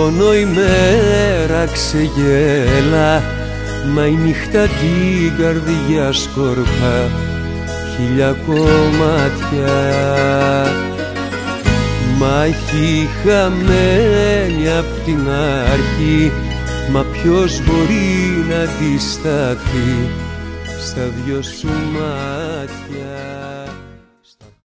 μόνο η μέρα ξεγέλα, μα η νύχτα την καρδιά σκορπά χίλια κομμάτια. Μάχη χαμένη απ' την αρχή, μα ποιος μπορεί να αντισταθεί στα δυο σου μάτια.